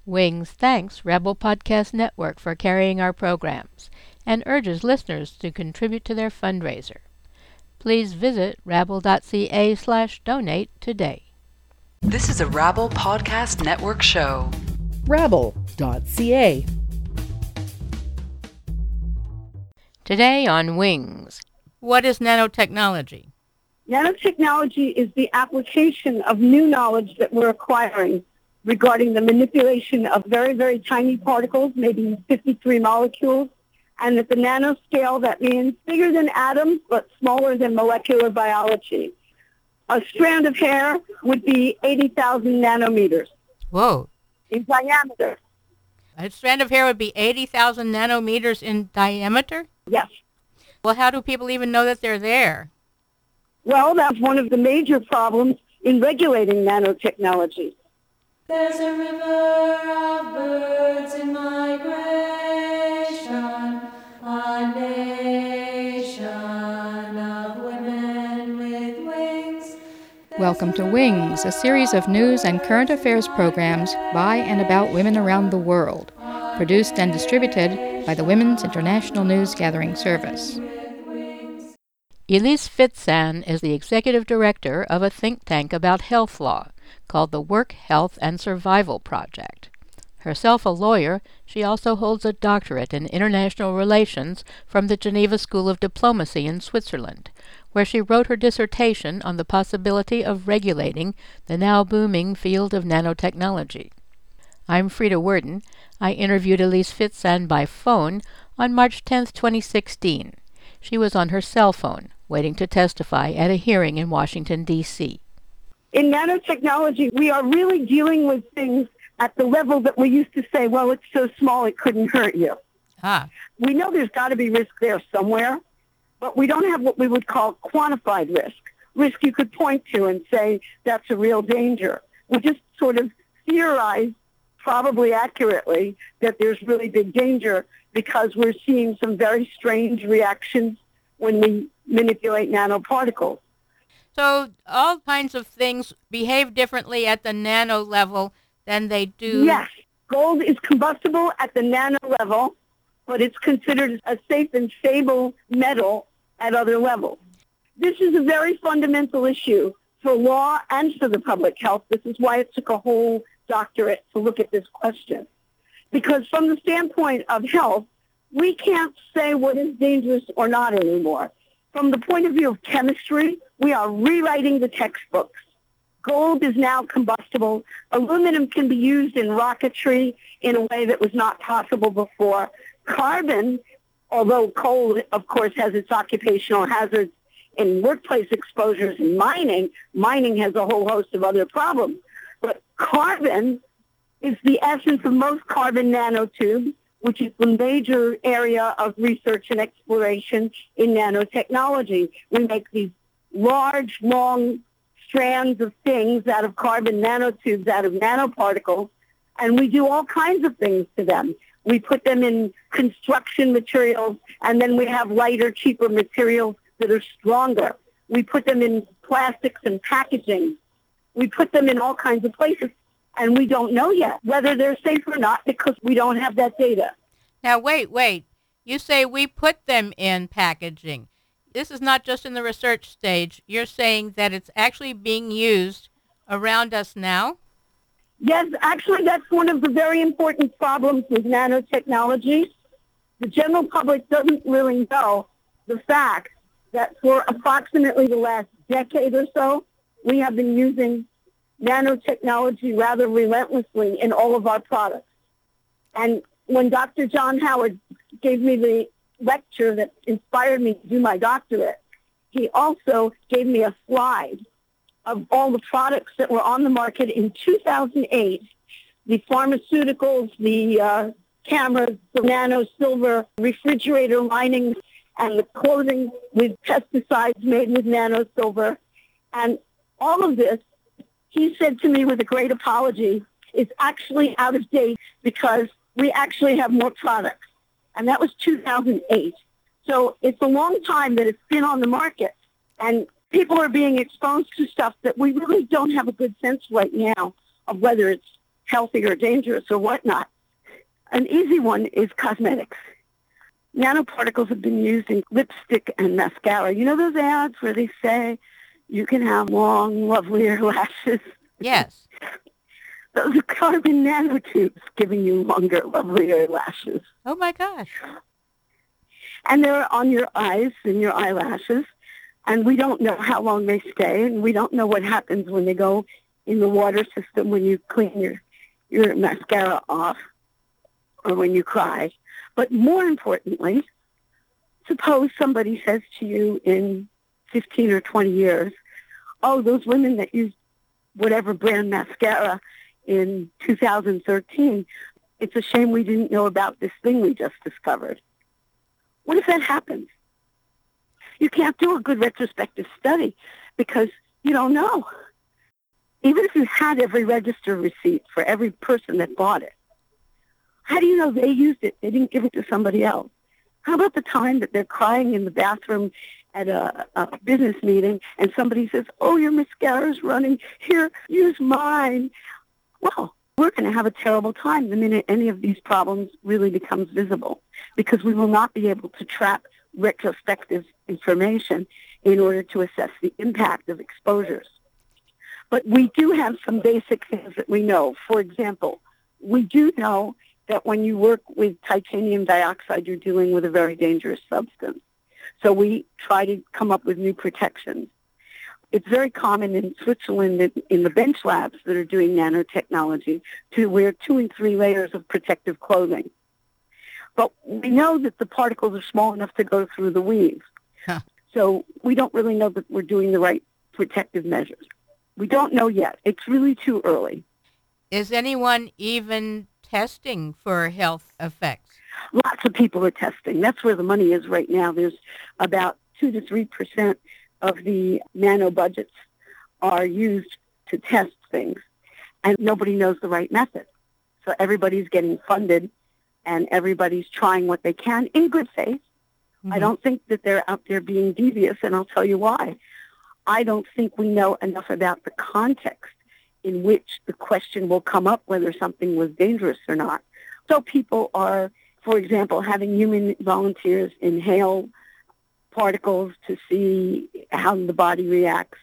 Wings thanks Rebel Podcast Network for carrying our programs and urges listeners to contribute to their fundraiser. Please visit rabble.ca/donate today. This is a Rabble Podcast Network show. Rabble.ca. Today on Wings. What is nanotechnology? Nanotechnology is the application of new knowledge that we're acquiring regarding the manipulation of very, very tiny particles, maybe 53 molecules. And at the nanoscale, that means bigger than atoms, but smaller than molecular biology. A strand of hair would be 80,000 nanometers. Whoa. In diameter. A strand of hair would be 80,000 nanometers in diameter? Yes. Well, how do people even know that they're there? Well, that's one of the major problems in regulating nanotechnology. There's a river of birds in migration, a nation of women with wings. Welcome to Wings, a series of news and current affairs programs by and about women around the world, produced and distributed by the Women's International News Gathering Service. Elise Fitzan is the executive director of a think tank about health law called the Work, Health, and Survival Project. Herself a lawyer, she also holds a doctorate in international relations from the Geneva School of Diplomacy in Switzerland, where she wrote her dissertation on the possibility of regulating the now booming field of nanotechnology. I'm Frida Worden. I interviewed Elise Fitzan by phone on March 10, 2016. She was on her cell phone, waiting to testify at a hearing in Washington, D.C. In nanotechnology, we are really dealing with things at the level that we used to say, well, it's so small it couldn't hurt you. We know there's got to be risk there somewhere, but we don't have what we would call quantified risk. Risk you could point to and say that's a real danger. We just sort of theorize, probably accurately, that there's really big danger because we're seeing some very strange reactions when we manipulate nanoparticles. So all kinds of things behave differently at the nano level than they do. Yes. Gold is combustible at the nano level, but it's considered a safe and stable metal at other levels. This is a very fundamental issue for law and for the public health. This is why it took a whole doctorate to look at this question. Because from the standpoint of health, we can't say what is dangerous or not anymore. From the point of view of chemistry, we are rewriting the textbooks. Gold is now combustible. Aluminum can be used in rocketry in a way that was not possible before. Carbon, although coal, of course, has its occupational hazards in workplace exposures in mining has a whole host of other problems. But carbon is the essence of most carbon nanotubes, which is the major area of research and exploration in nanotechnology. We make these large, long strands of things out of carbon nanotubes, out of nanoparticles, and we do all kinds of things to them. We put them in construction materials, and then we have lighter, cheaper materials that are stronger. We put them in plastics and packaging. We put them in all kinds of places. And we don't know yet whether they're safe or not because we don't have that data. Now, wait. You say we put them in packaging. This is not just in the research stage. You're saying that it's actually being used around us now? Yes, actually, that's one of the very important problems with nanotechnology. The general public doesn't really know the fact that for approximately the last decade or so, we have been using nanotechnology rather relentlessly in all of our products. And when Dr. John Howard gave me the lecture that inspired me to do my doctorate, he also gave me a slide of all the products that were on the market in 2008, the pharmaceuticals, the cameras, the nano silver refrigerator linings, and the clothing with pesticides made with nano silver. And all of this, he said to me with a great apology, is actually out of date because we actually have more products. And that was 2008. So it's a long time that it's been on the market. And people are being exposed to stuff that we really don't have a good sense right now of whether it's healthy or dangerous or whatnot. An easy one is cosmetics. Nanoparticles have been used in lipstick and mascara. You know those ads where they say you can have long, lovelier lashes? Yes. Those are carbon nanotubes giving you longer, lovelier lashes. Oh, my gosh. And they're on your eyes and your eyelashes. And we don't know how long they stay. And we don't know what happens when they go in the water system when you clean your mascara off or when you cry. But more importantly, suppose somebody says to you in 15 or 20 years, oh, those women that used whatever brand mascara in 2013, it's a shame we didn't know about this thing we just discovered. What if that happens? You can't do a good retrospective study because you don't know. Even if you had every register receipt for every person that bought it, how do you know they used it? They didn't give it to somebody else. How about the time that they're crying in the bathroom at a business meeting and somebody says, oh, your mascara's running. Here, use mine. Well, we're going to have a terrible time the minute any of these problems really becomes visible because we will not be able to track retrospective information in order to assess the impact of exposures. But we do have some basic things that we know. For example, we do know that when you work with titanium dioxide, you're dealing with a very dangerous substance. So we try to come up with new protections. It's very common in Switzerland in the bench labs that are doing nanotechnology to wear 2 and 3 layers of protective clothing. But we know that the particles are small enough to go through the weave. Huh. So we don't really know that we're doing the right protective measures. We don't know yet. It's really too early. Is anyone even testing for health effects? Lots of people are testing. That's where the money is right now. There's about 2 to 3% of the nano budgets are used to test things, and nobody knows the right method. So everybody's getting funded, and everybody's trying what they can in good faith. Mm-hmm. I don't think that they're out there being devious, and I'll tell you why. I don't think we know enough about the context in which the question will come up whether something was dangerous or not. So people are, for example, having human volunteers inhale particles to see how the body reacts.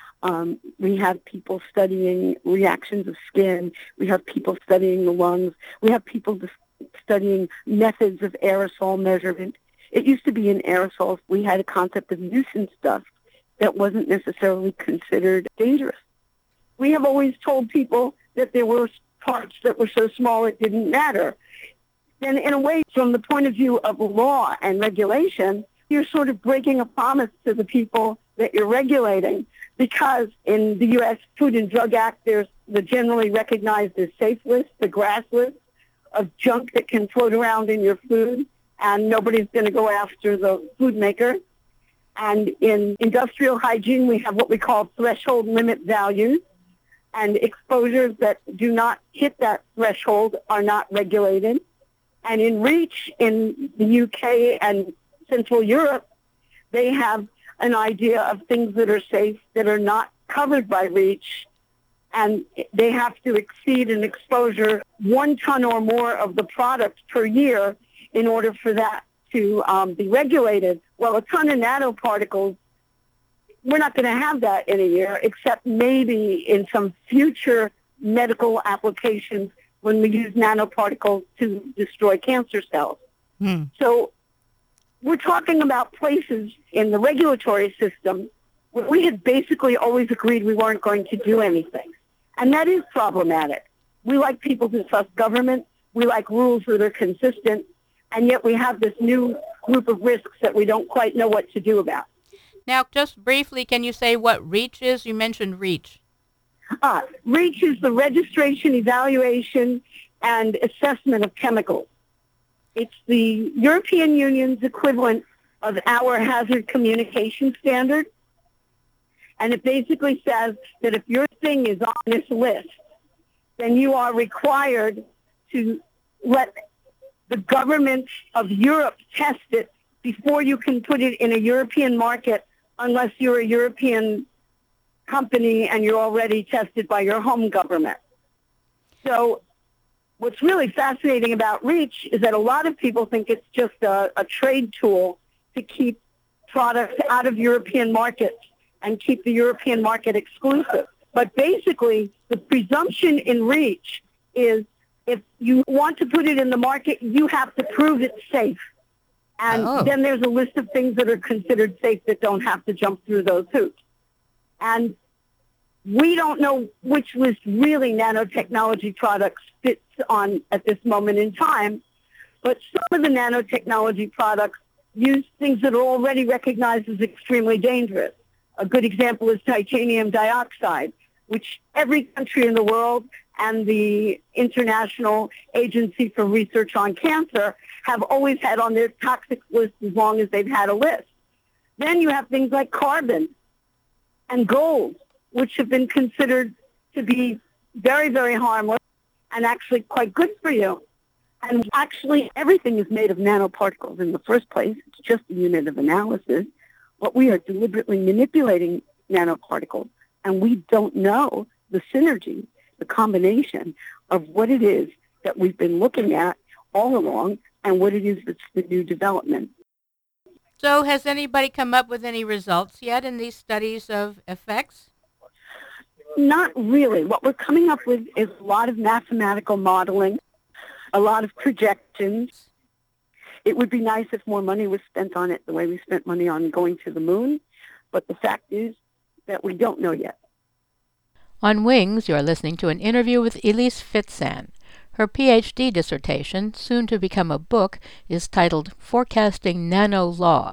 We have people studying reactions of skin. We have people studying the lungs. We have people studying methods of aerosol measurement. It used to be in aerosols we had a concept of nuisance dust that wasn't necessarily considered dangerous. We have always told people that there were parts that were so small it didn't matter. And in a way, from the point of view of law and regulation, you're sort of breaking a promise to the people that you're regulating, because in the U.S. Food and Drug Act, there's the generally recognized as safe list, the GRAS list of junk that can float around in your food, and nobody's going to go after the food maker. And in industrial hygiene, we have what we call threshold limit values, and exposures that do not hit that threshold are not regulated. And in REACH in the UK and Central Europe, they have an idea of things that are safe that are not covered by REACH, and they have to exceed an exposure 1 ton or more of the product per year in order for that to be regulated. Well, a ton of nanoparticles, we're not going to have that in a year, except maybe in some future medical applications when we use nanoparticles to destroy cancer cells. So we're talking about places in the regulatory system where we had basically always agreed we weren't going to do anything. And that is problematic. We like people to trust government. We like rules that are consistent. And yet we have this new group of risks that we don't quite know what to do about. Now, just briefly, can you say what REACH is? You mentioned REACH. REACH is the registration, evaluation, and assessment of chemicals. It's the European Union's equivalent of our hazard communication standard. And it basically says that if your thing is on this list, then you are required to let the government of Europe test it before you can put it in a European market unless you're a European company and you're already tested by your home government. So What's really fascinating about REACH is that a lot of people think it's just a trade tool to keep products out of European markets and keep the European market exclusive. But basically, the presumption in REACH is if you want to put it in the market, you have to prove it's safe. And then there's a list of things that are considered safe that don't have to jump through those hoops. And we don't know which list really nanotechnology products fits on at this moment in time, but some of the nanotechnology products use things that are already recognized as extremely dangerous. A good example is titanium dioxide, which every country in the world and the International Agency for Research on Cancer have always had on their toxic list as long as they've had a list. Then you have things like carbon and gold, which have been considered to be very, very harmless and actually quite good for you. And actually, everything is made of nanoparticles in the first place. It's just a unit of analysis. But we are deliberately manipulating nanoparticles, and we don't know the synergy, the combination of what it is that we've been looking at all along and what it is that's the new development. So has anybody come up with any results yet in these studies of effects? Not really. What we're coming up with is a lot of mathematical modeling, a lot of projections. It would be nice if more money was spent on it the way we spent money on going to the moon, but the fact is that we don't know yet. On Wings, you're listening to an interview with Elise Fitzan. Her PhD dissertation, soon to become a book, is titled Forecasting Nano Law.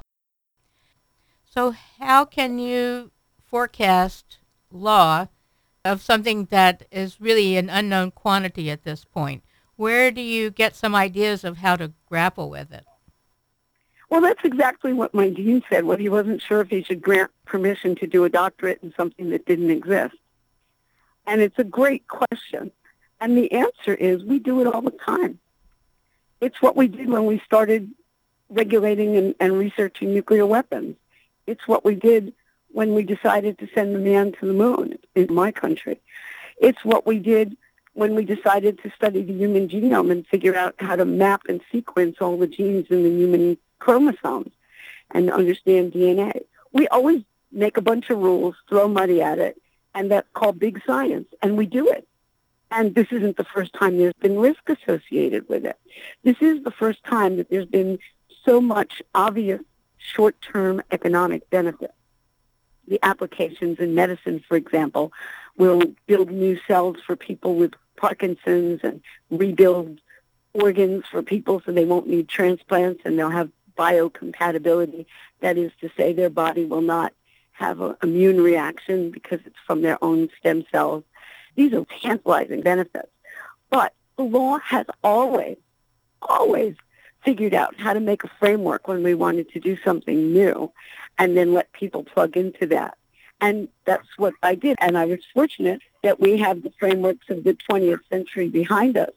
So how can you forecast law of something that is really an unknown quantity at this point? Where do you get some ideas of how to grapple with it? Well, that's exactly what my dean said when he wasn't sure if he should grant permission to do a doctorate in something that didn't exist. And it's a great question. And the answer is we do it all the time. It's what we did when we started regulating and researching nuclear weapons. It's what we did when we decided to send the man to the moon in my country. It's what we did when we decided to study the human genome and figure out how to map and sequence all the genes in the human chromosomes and understand DNA. We always make a bunch of rules, throw money at it, and that's called big science, and we do it. And this isn't the first time there's been risk associated with it. This is the first time that there's been so much obvious short-term economic benefit. The applications in medicine, for example, will build new cells for people with Parkinson's and rebuild organs for people so they won't need transplants and they'll have biocompatibility. That is to say their body will not have an immune reaction because it's from their own stem cells. These are tantalizing benefits. But the law has always figured out how to make a framework when we wanted to do something new and then let people plug into that. And that's what I did. And I was fortunate that we have the frameworks of the 20th century behind us.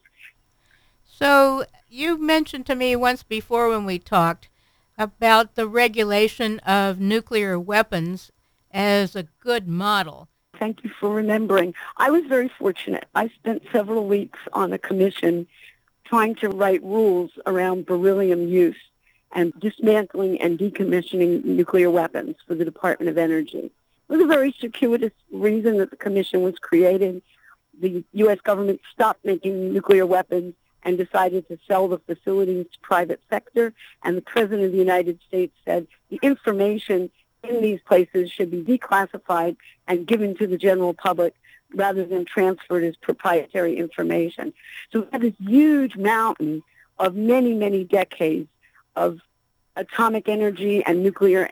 So you mentioned to me once before when we talked about the regulation of nuclear weapons as a good model. Thank you for remembering. I was very fortunate. I spent several weeks on a commission trying to write rules around beryllium use and dismantling and decommissioning nuclear weapons for the Department of Energy. It was a very circuitous reason that the commission was created. The U.S. government stopped making nuclear weapons and decided to sell the facilities to private sector, and the President of the United States said the information in these places should be declassified and given to the general public rather than transferred as proprietary information. So we have this huge mountain of many, many decades of atomic energy and nuclear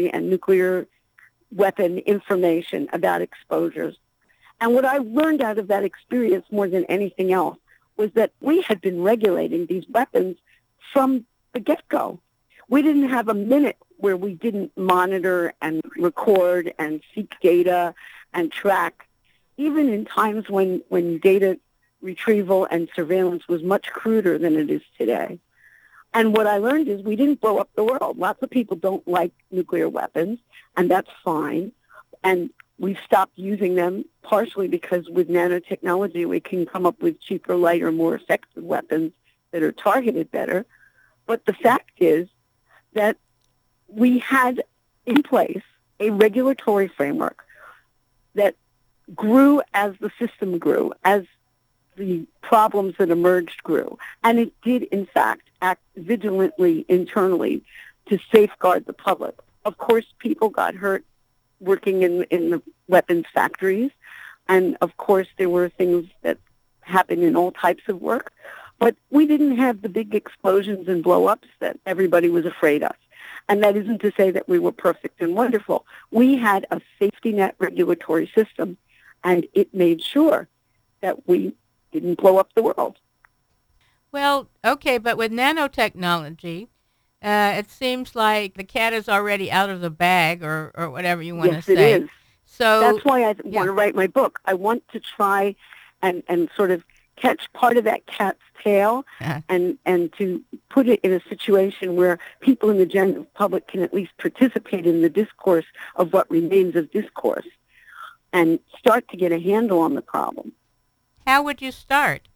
weapon information about exposures. And what I learned out of that experience more than anything else was that we had been regulating these weapons from the get-go. We didn't have a minute where we didn't monitor and record and seek data and track, even in times when data retrieval and surveillance was much cruder than it is today. And what I learned is we didn't blow up the world. Lots of people don't like nuclear weapons, and that's fine. And We've stopped using them partially because with nanotechnology we can come up with cheaper, lighter, more effective weapons that are targeted better. But the fact is that we had in place a regulatory framework that grew as the system grew, as the problems that emerged grew. And it did, in fact, act vigilantly internally to safeguard the public. Of course, people got hurt working in the weapons factories. And, of course, there were things that happened in all types of work. But we didn't have the big explosions and blow-ups that everybody was afraid of. And that isn't to say that we were perfect and wonderful. We had a safety net regulatory system, and it made sure that we didn't blow up the world. Well, okay, but with nanotechnology, it seems like the cat is already out of the bag, or whatever you want to say. Yes, it is. So that's why I want to write my book. I want to try and sort of catch part of that cat's tail and to put it in a situation where people in the general public can at least participate in the discourse of what remains of discourse and start to get a handle on the problem. How would you start?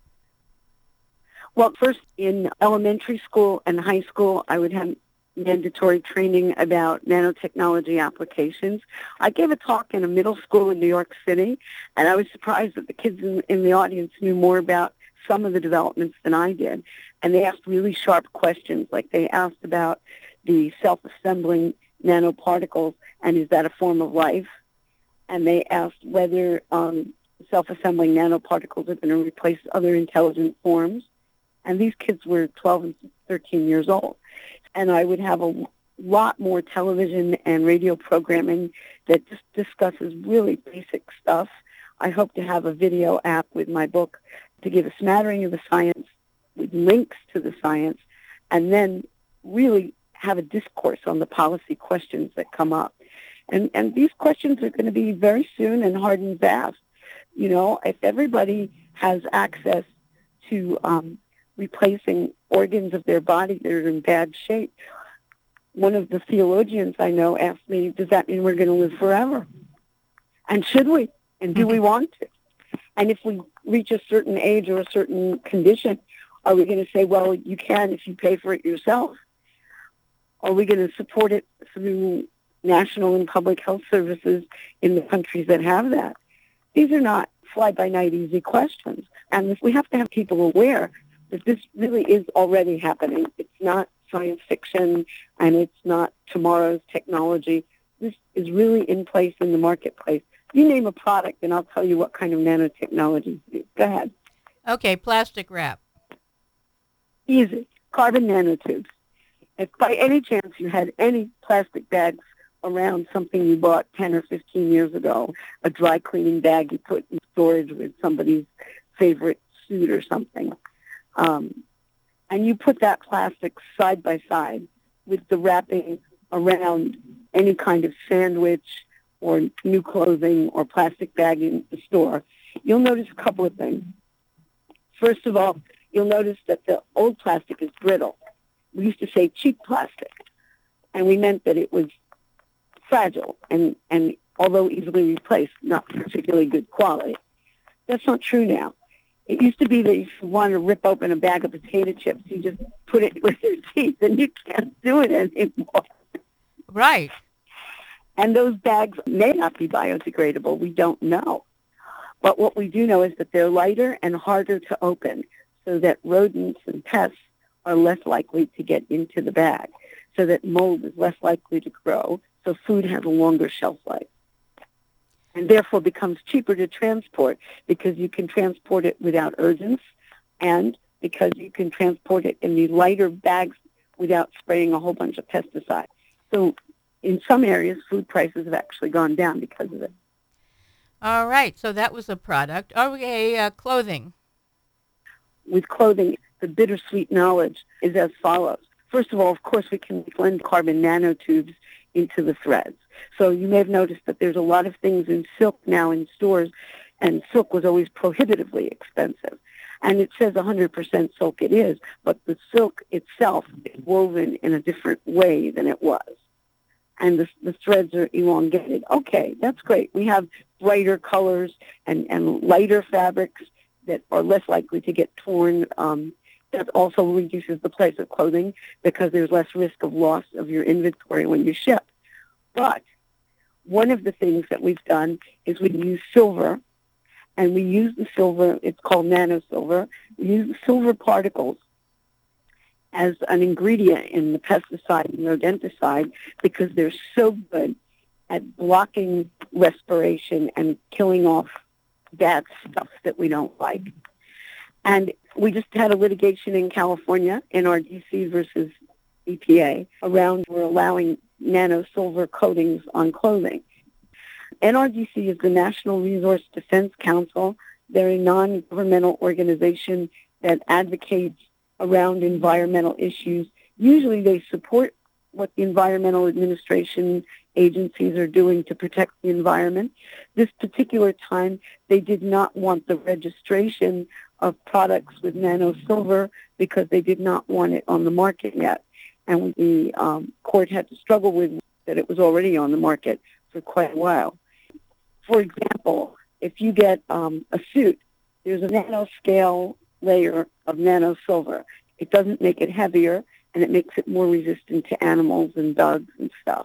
Well, first in elementary school and high school, I would have mandatory training about nanotechnology applications. I gave a talk in a middle school in New York City, and I was surprised that the kids in the audience knew more about some of the developments than I did. And they asked really sharp questions, like they asked about the self-assembling nanoparticles, and is that a form of life? And they asked whether self-assembling nanoparticles are going to replace other intelligent forms. And these kids were 12 and 13 years old. And I would have a lot more television and radio programming that just discusses really basic stuff. I hope to have a video app with my book to give a smattering of the science with links to the science, and then really have a discourse on the policy questions that come up. And these questions are going to be very soon and hard and fast. You know, if everybody has access to replacing organs of their body that are in bad shape. One of the theologians I know asked me, does that mean we're going to live forever? And should we? And do we want to? And if we reach a certain age or a certain condition, are we going to say, well, you can if you pay for it yourself? Are we going to support it through national and public health services in the countries that have that? These are not fly-by-night easy questions. And we have to have people aware that this really is already happening. It's not science fiction, and it's not tomorrow's technology. This is really in place in the marketplace. You name a product, and I'll tell you what kind of nanotechnology. Go ahead. Okay, plastic wrap. Easy. Carbon nanotubes. If by any chance you had any plastic bags around something you bought 10 or 15 years ago, a dry cleaning bag you put in storage with somebody's favorite suit or something, and you put that plastic side by side with the wrapping around any kind of sandwich or new clothing or plastic bag in the store, you'll notice a couple of things. First of all, you'll notice that the old plastic is brittle. We used to say cheap plastic, and we meant that it was fragile and although easily replaced, not particularly good quality. That's not true now. It used to be that if you want to rip open a bag of potato chips, you just put it with your teeth, and you can't do it anymore. Right. And those bags may not be biodegradable. We don't know. But what we do know is that they're lighter and harder to open, so that rodents and pests are less likely to get into the bag, so that mold is less likely to grow, so food has a longer shelf life. And therefore becomes cheaper to transport because you can transport it without urgence, and because you can transport it in these lighter bags without spraying a whole bunch of pesticides. So in some areas, food prices have actually gone down because of it. All right, so that was a product. Okay, clothing. With clothing, the bittersweet knowledge is as follows. First of all, of course, we can blend carbon nanotubes into the threads. So you may have noticed that there's a lot of things in silk now in stores, and silk was always prohibitively expensive. And it says 100% silk it is, but the silk itself is woven in a different way than it was. and the threads are elongated. Okay, that's great. We have brighter colors and lighter fabrics that are less likely to get torn. That also reduces the price of clothing because there's less risk of loss of your inventory when you ship. But one of the things that we've done is we use silver, and we use the silver, it's called nano silver. We use the silver particles as an ingredient in the pesticide and rodenticide because they're so good at blocking respiration and killing off bad stuff that we don't like. And we just had a litigation in California, NRDC versus EPA, around we're allowing nano silver coatings on clothing. NRDC is the National Resource Defense Council. They're a non-governmental organization that advocates around environmental issues. Usually they support what the environmental administration agencies are doing to protect the environment. This particular time, they did not want the registration of products with nano silver because they did not want it on the market yet. And the court had to struggle with that it was already on the market for quite a while. For example, if you get a suit, there's a nanoscale layer of nano silver. It doesn't make it heavier, and it makes it more resistant to animals and bugs and stuff.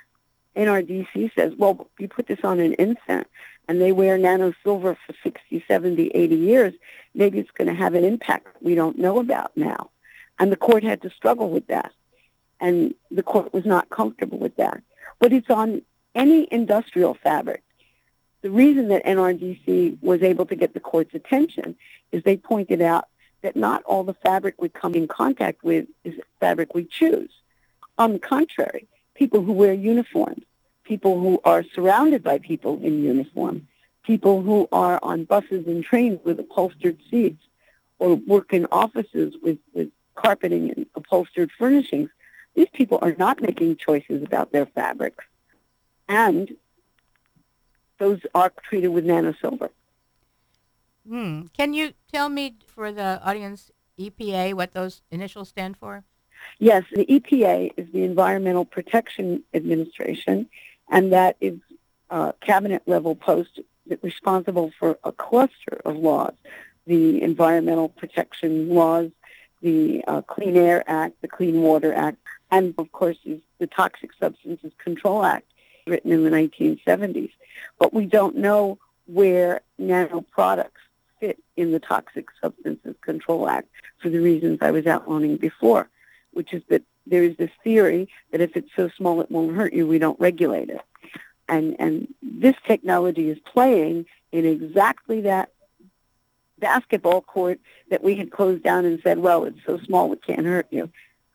NRDC says, well, you put this on an infant, and they wear nano silver for 60, 70, 80 years, maybe it's going to have an impact we don't know about now. And the court had to struggle with that, and the court was not comfortable with that. But it's on any industrial fabric. The reason that NRDC was able to get the court's attention is they pointed out that not all the fabric we come in contact with is fabric we choose. On the contrary, people who wear uniforms, people who are surrounded by people in uniform, people who are on buses and trains with upholstered seats, or work in offices with carpeting and upholstered furnishings, these people are not making choices about their fabrics. And those are treated with nano silver. Can you tell me, for the audience, EPA, what those initials stand for? Yes, the EPA is the Environmental Protection Administration, and that is a cabinet-level post responsible for a cluster of laws, the environmental protection laws, the Clean Air Act, the Clean Water Act, and, of course, is the Toxic Substances Control Act, written in the 1970s. But we don't know where nano products fit in the Toxic Substances Control Act for the reasons I was outlining before, which is that there is this theory that if it's so small it won't hurt you, we don't regulate it. And this technology is playing in exactly that basketball court that we had closed down and said, well, it's so small it can't hurt you.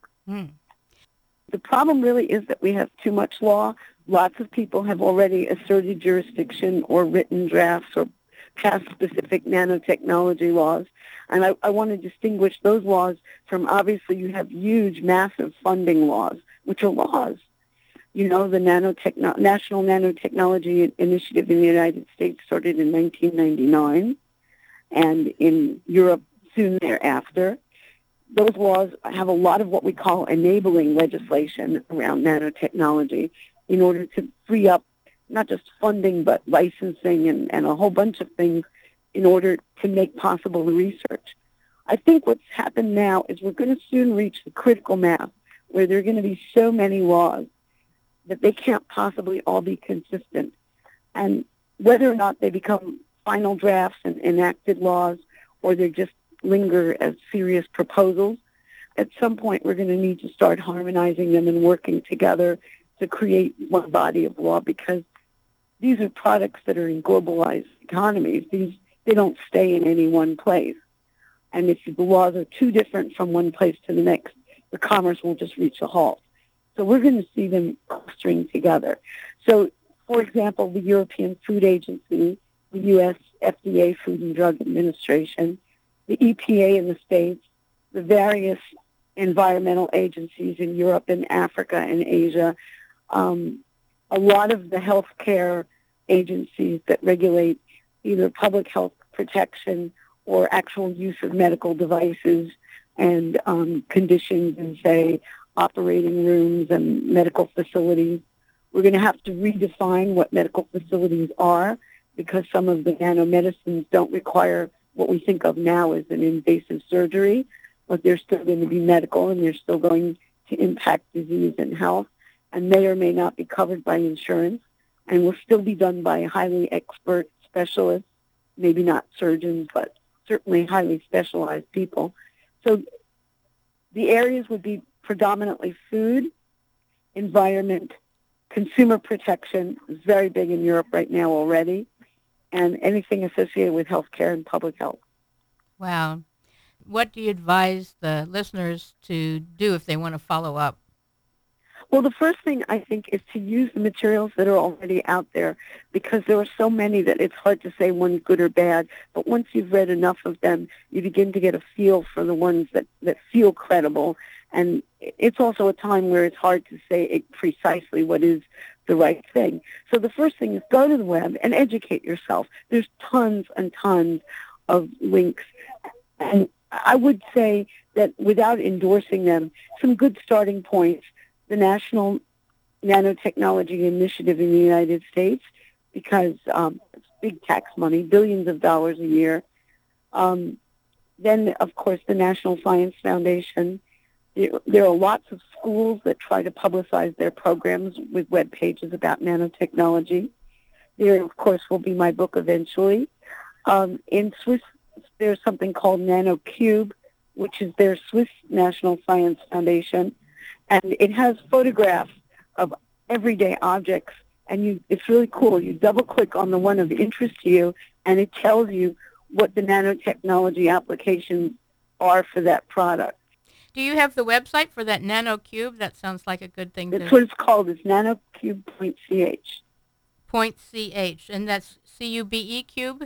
The problem really is that we have too much law. Lots of people have already asserted jurisdiction or written drafts or passed specific nanotechnology laws. And I want to distinguish those laws from, obviously, you have huge, massive funding laws, which are laws. You know, the National Nanotechnology Initiative in the United States started in 1999, and in Europe soon thereafter. Those laws have a lot of what we call enabling legislation around nanotechnology in order to free up not just funding, but licensing and a whole bunch of things in order to make possible the research. I think what's happened now is we're going to soon reach the critical mass where there are going to be so many laws that they can't possibly all be consistent. And whether or not they become final drafts and enacted laws, or they just linger as serious proposals, at some point we're going to need to start harmonizing them and working together to create one body of law, because these are products that are in globalized economies. They don't stay in any one place. And if the laws are too different from one place to the next, the commerce will just reach a halt. So we're going to see them clustering together. So, for example, the European Food Agency, the U.S. FDA, Food and Drug Administration, the EPA in the States, the various environmental agencies in Europe and Africa and Asia, a lot of the healthcare agencies that regulate either public health protection or actual use of medical devices and conditions in, say, operating rooms and medical facilities. We're going to have to redefine what medical facilities are, because some of the nanomedicines don't require what we think of now as an invasive surgery, but they're still going to be medical, and they're still going to impact disease and health, and may or may not be covered by insurance, and will still be done by highly expert specialists, maybe not surgeons, but certainly highly specialized people. So the areas would be predominantly food, environment, consumer protection is very big in Europe right now already, and anything associated with healthcare and public health. Wow. What do you advise the listeners to do if they want to follow up? Well, the first thing I think is to use the materials that are already out there, because there are so many that it's hard to say one's good or bad. But once you've read enough of them, you begin to get a feel for the ones that feel credible. And it's also a time where it's hard to say precisely what is the right thing. So the first thing is go to the web and educate yourself. There's tons and tons of links. And I would say that without endorsing them, some good starting points: the National Nanotechnology Initiative in the United States, because it's big tax money, billions of dollars a year. Then, of course, the National Science Foundation. There are lots of schools that try to publicize their programs with web pages about nanotechnology. There, of course, will be my book eventually. In Swiss, there's something called NanoCube, which is their Swiss National Science Foundation. And it has photographs of everyday objects, and it's really cool. You double-click on the one of interest to you, and it tells you what the nanotechnology applications are for that product. Do you have the website for that NanoCube? That sounds like a good thing. That's what it's called. It's nanocube.ch. .ch, and that's C-U-B-E cube?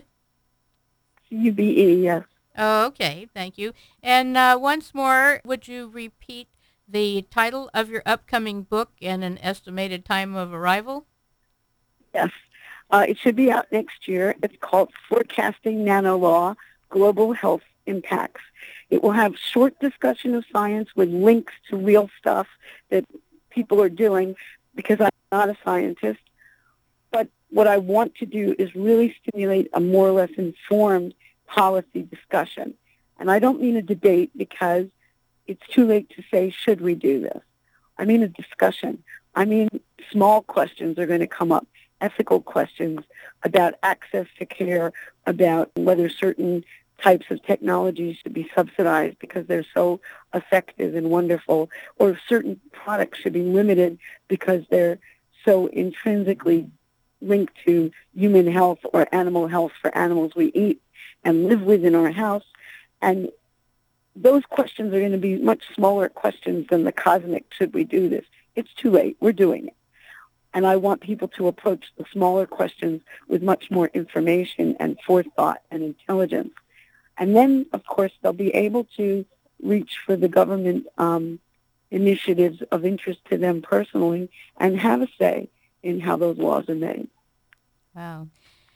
C-U-B-E, yes. Oh, okay, thank you. And once more, would you repeat the title of your upcoming book and an estimated time of arrival? Yes. It should be out next year. It's called Forecasting Nanolaw, Global Health Impacts. It will have short discussion of science with links to real stuff that people are doing, because I'm not a scientist. But what I want to do is really stimulate a more or less informed policy discussion. And I don't mean a debate, because it's too late to say, should we do this? I mean a discussion. I mean small questions are going to come up, ethical questions about access to care, about whether certain types of technologies should be subsidized because they're so effective and wonderful, or certain products should be limited because they're so intrinsically linked to human health or animal health for animals we eat and live with in our house. And those questions are going to be much smaller questions than the cosmic, should we do this? It's too late. We're doing it. And I want people to approach the smaller questions with much more information and forethought and intelligence. And then, of course, they'll be able to reach for the government initiatives of interest to them personally and have a say in how those laws are made. Wow.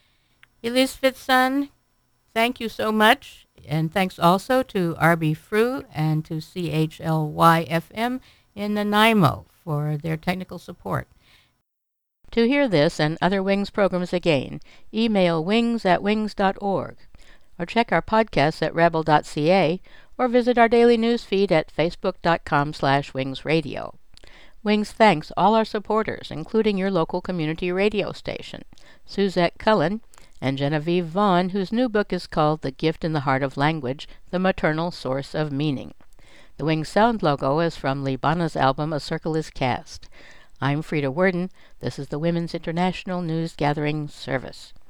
Elise Fitzson, thank you so much. And thanks also to R.B. Frew and to CHLY-FM in Nanaimo for their technical support. To hear this and other Wings programs again, email wings@wings.org, or check our podcasts at rebel.ca, or visit our daily news feed at facebook.com/wingsradio. Wings thanks all our supporters, including your local community radio station, Suzette Cullen, and Genevieve Vaughn, whose new book is called The Gift in the Heart of Language, The Maternal Source of Meaning. The Wings sound logo is from Libana's album A Circle is Cast. I'm Frida Worden. This is the Women's International News Gathering Service.